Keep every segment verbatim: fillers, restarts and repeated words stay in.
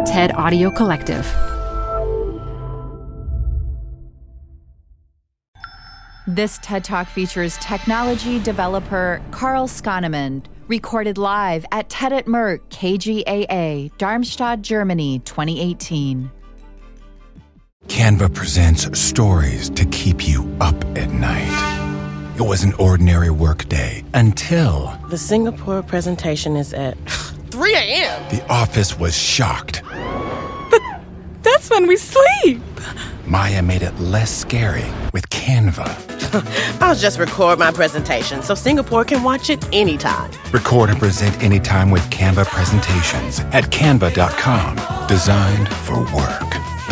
TED Audio Collective. This TED Talk features technology developer Carl Scanemann, recorded live at TED at Merck K G A A, Darmstadt, Germany, twenty eighteen. Canva presents stories to keep you up at night. It was an ordinary workday until... The Singapore presentation is at three a.m. The office was shocked. But that's when we sleep. Maya made it less scary with Canva. I'll just record my presentation so Singapore can watch it anytime. Record and present anytime with Canva presentations at canva dot com. Designed for work.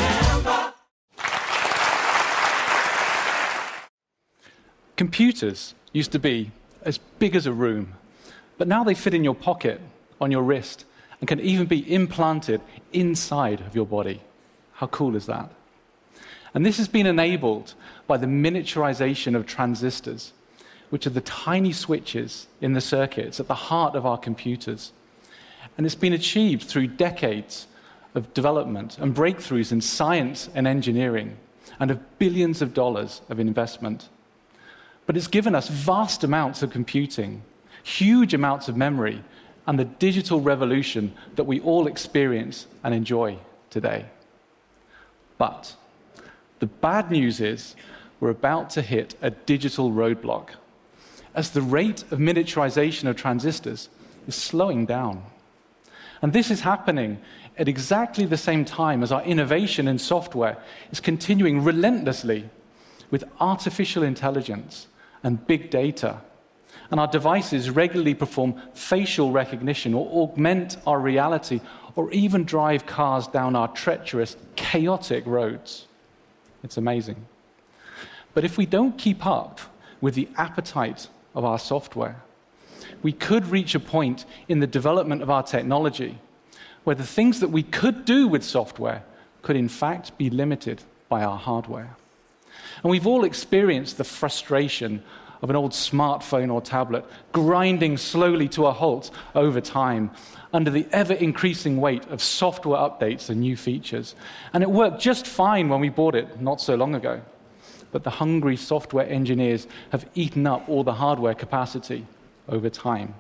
Computers used to be as big as a room, but now they fit in your pocket, on your wrist, and can even be implanted inside of your body. How cool is that? And this has been enabled by the miniaturization of transistors, which are the tiny switches in the circuits at the heart of our computers. And it's been achieved through decades of development and breakthroughs in science and engineering, and of billions of dollars of investment. But it's given us vast amounts of computing, huge amounts of memory, and the digital revolution that we all experience and enjoy today. But the bad news is we're about to hit a digital roadblock, as the rate of miniaturization of transistors is slowing down. And this is happening at exactly the same time as our innovation in software is continuing relentlessly with artificial intelligence and big data. And our devices regularly perform facial recognition or augment our reality or even drive cars down our treacherous, chaotic roads. It's amazing. But if we don't keep up with the appetite of our software, we could reach a point in the development of our technology where the things that we could do with software could in fact be limited by our hardware. And we've all experienced the frustration of an old smartphone or tablet grinding slowly to a halt over time under the ever-increasing weight of software updates and new features. And it worked just fine when we bought it not so long ago. But the hungry software engineers have eaten up all the hardware capacity over time.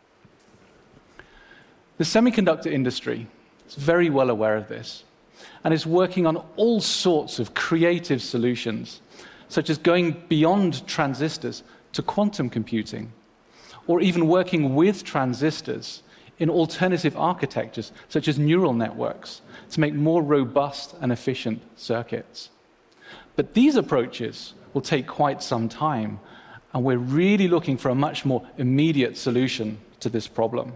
The semiconductor industry is very well aware of this and is working on all sorts of creative solutions, such as going beyond transistors to quantum computing, or even working with transistors in alternative architectures, such as neural networks, to make more robust and efficient circuits. But these approaches will take quite some time, and we're really looking for a much more immediate solution to this problem.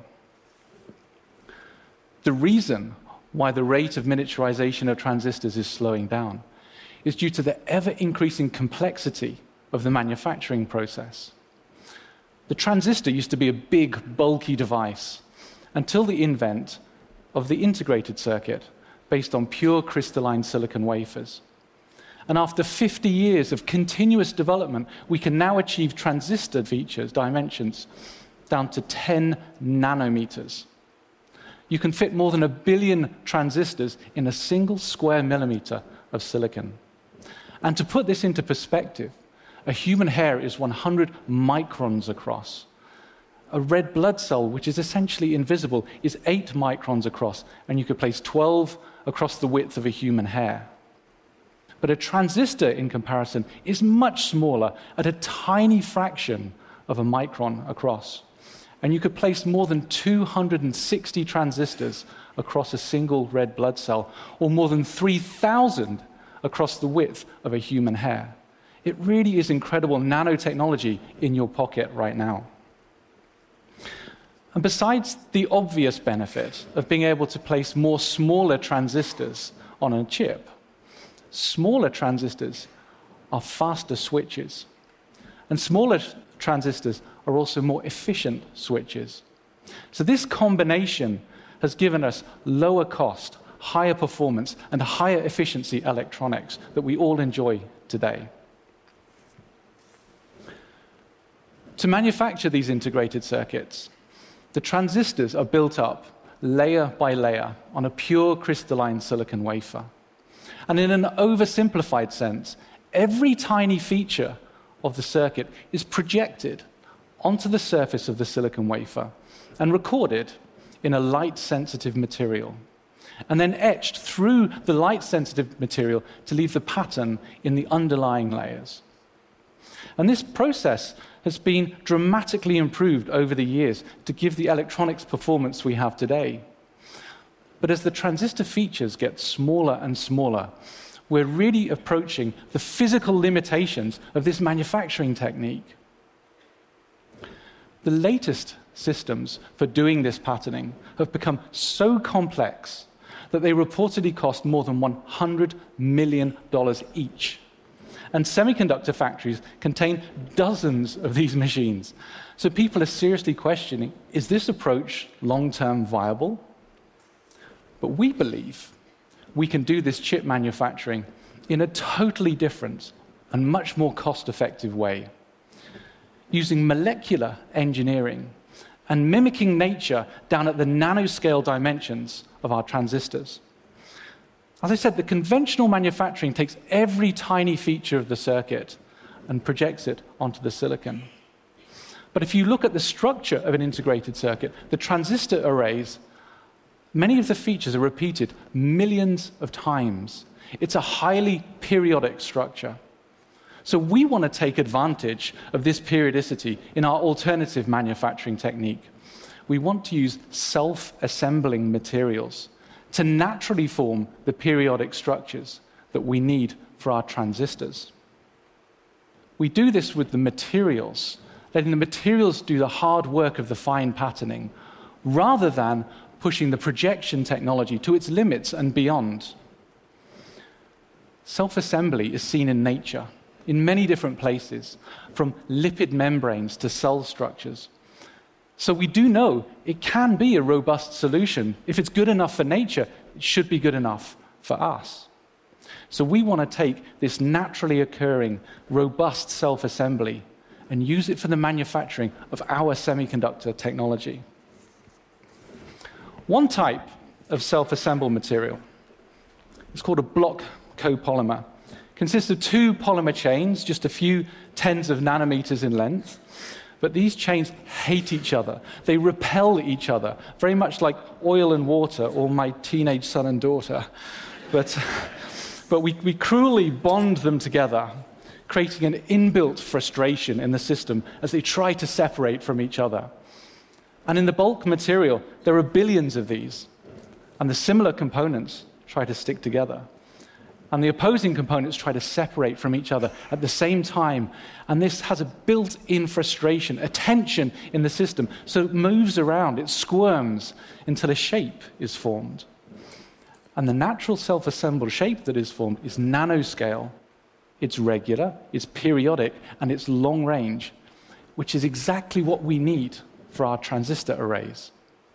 The reason why the rate of miniaturization of transistors is slowing down is due to the ever-increasing complexity of the manufacturing process. The transistor used to be a big, bulky device until the invent of the integrated circuit based on pure crystalline silicon wafers. And after fifty years of continuous development, we can now achieve transistor features, dimensions, down to ten nanometers. You can fit more than a billion transistors in a single square millimeter of silicon. And to put this into perspective, a human hair is one hundred microns across. A red blood cell, which is essentially invisible, is eight microns across, and you could place twelve across the width of a human hair. But a transistor, in comparison, is much smaller, at a tiny fraction of a micron across. And you could place more than two hundred sixty transistors across a single red blood cell, or more than three thousand across the width of a human hair. It really is incredible nanotechnology in your pocket right now. And besides the obvious benefit of being able to place more smaller transistors on a chip, smaller transistors are faster switches. And smaller transistors are also more efficient switches. So this combination has given us lower cost, higher performance, and higher efficiency electronics that we all enjoy today. To manufacture these integrated circuits, the transistors are built up layer by layer on a pure crystalline silicon wafer. And in an oversimplified sense, every tiny feature of the circuit is projected onto the surface of the silicon wafer and recorded in a light-sensitive material, and then etched through the light-sensitive material to leave the pattern in the underlying layers. And this process has been dramatically improved over the years to give the electronics performance we have today. But as the transistor features get smaller and smaller, we're really approaching the physical limitations of this manufacturing technique. The latest systems for doing this patterning have become so complex that they reportedly cost more than one hundred million dollars each. And semiconductor factories contain dozens of these machines. So people are seriously questioning, is this approach long-term viable? But we believe we can do this chip manufacturing in a totally different and much more cost-effective way, using molecular engineering and mimicking nature down at the nanoscale dimensions of our transistors. As I said, the conventional manufacturing takes every tiny feature of the circuit and projects it onto the silicon. But if you look at the structure of an integrated circuit, the transistor arrays, many of the features are repeated millions of times. It's a highly periodic structure. So we want to take advantage of this periodicity in our alternative manufacturing technique. We want to use self-assembling materials to naturally form the periodic structures that we need for our transistors. We do this with the materials, letting the materials do the hard work of the fine patterning, rather than pushing the projection technology to its limits and beyond. Self-assembly is seen in nature, in many different places, from lipid membranes to cell structures. So we do know it can be a robust solution. If it's good enough for nature, it should be good enough for us. So we want to take this naturally occurring, robust self-assembly and use it for the manufacturing of our semiconductor technology. One type of self-assembled material is called a block copolymer. It consists of two polymer chains, just a few tens of nanometers in length. But these chains hate each other. They repel each other, very much like oil and water or my teenage son and daughter. But, but we, we cruelly bond them together, creating an inbuilt frustration in the system as they try to separate from each other. And in the bulk material, there are billions of these, and the similar components try to stick together. And the opposing components try to separate from each other at the same time. And this has a built-in frustration, a tension in the system. So it moves around, it squirms until a shape is formed. And the natural self-assembled shape that is formed is nanoscale. It's regular, it's periodic, and it's long range, which is exactly what we need for our transistor arrays.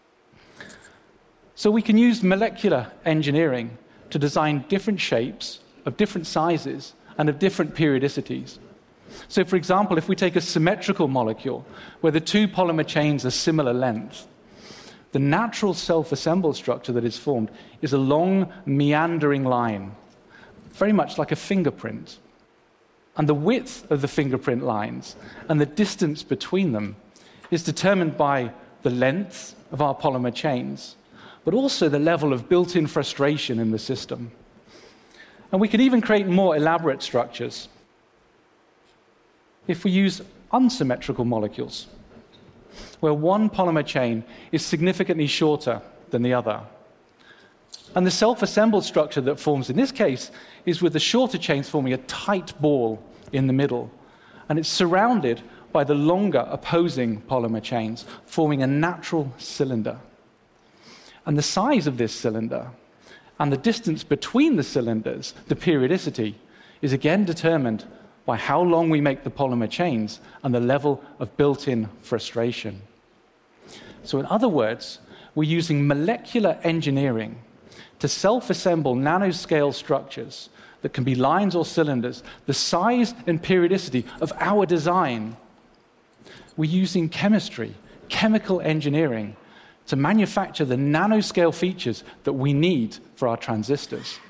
So we can use molecular engineering to design different shapes of different sizes and of different periodicities. So, for example, if we take a symmetrical molecule where the two polymer chains are similar length, the natural self-assembled structure that is formed is a long, meandering line, very much like a fingerprint. And the width of the fingerprint lines and the distance between them is determined by the length of our polymer chains, but also the level of built-in frustration in the system. And we can even create more elaborate structures if we use unsymmetrical molecules, where one polymer chain is significantly shorter than the other. And the self-assembled structure that forms in this case is with the shorter chains forming a tight ball in the middle, and it's surrounded by the longer opposing polymer chains, forming a natural cylinder. And the size of this cylinder and the distance between the cylinders, the periodicity, is again determined by how long we make the polymer chains and the level of built-in frustration. So in other words, we're using molecular engineering to self-assemble nanoscale structures that can be lines or cylinders, the size and periodicity of our design. We're using chemistry, chemical engineering, to manufacture the nanoscale features that we need for our transistors.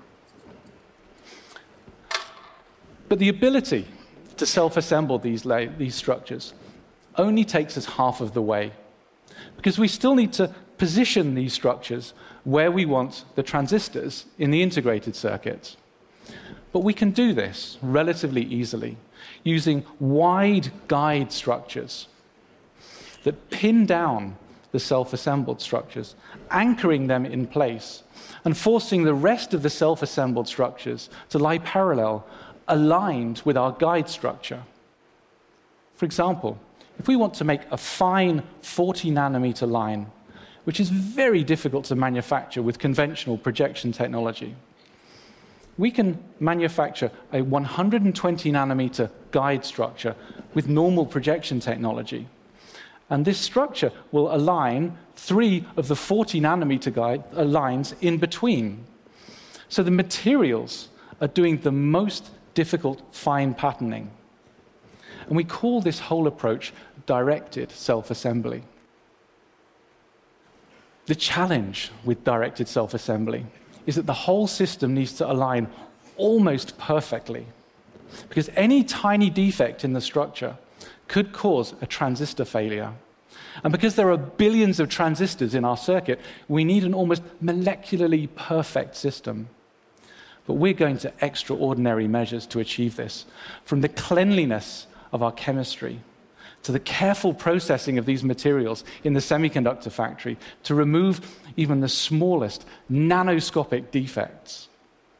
But the ability to self-assemble these, la- these structures only takes us half of the way, because we still need to position these structures where we want the transistors in the integrated circuits. But we can do this relatively easily using wide guide structures that pin down the self-assembled structures, anchoring them in place and forcing the rest of the self-assembled structures to lie parallel, aligned with our guide structure. For example, if we want to make a fine forty nanometer line, which is very difficult to manufacture with conventional projection technology, we can manufacture a one hundred twenty nanometer guide structure with normal projection technology. And this structure will align three of the forty nanometer guide uh, lines in between. So the materials are doing the most difficult fine patterning. And we call this whole approach directed self-assembly. The challenge with directed self-assembly is that the whole system needs to align almost perfectly, because any tiny defect in the structure could cause a transistor failure. And because there are billions of transistors in our circuit, we need an almost molecularly perfect system. But we're going to extraordinary measures to achieve this, from the cleanliness of our chemistry to the careful processing of these materials in the semiconductor factory to remove even the smallest nanoscopic defects.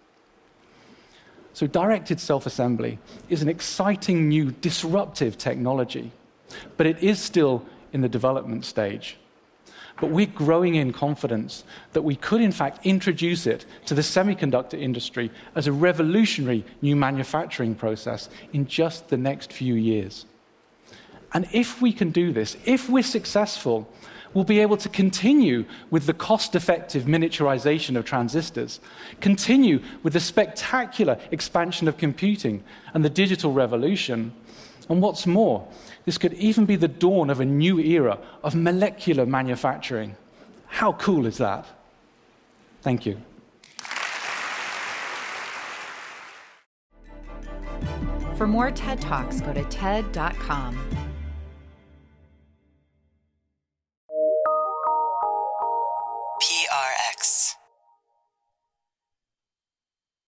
So directed self-assembly is an exciting new disruptive technology, but it is still in the development stage. But we're growing in confidence that we could in fact introduce it to the semiconductor industry as a revolutionary new manufacturing process in just the next few years. And if we can do this, if we're successful, we'll be able to continue with the cost-effective miniaturization of transistors, continue with the spectacular expansion of computing and the digital revolution. And what's more, this could even be the dawn of a new era of molecular manufacturing. How cool is that? Thank you. For more TED Talks, go to T E D dot com.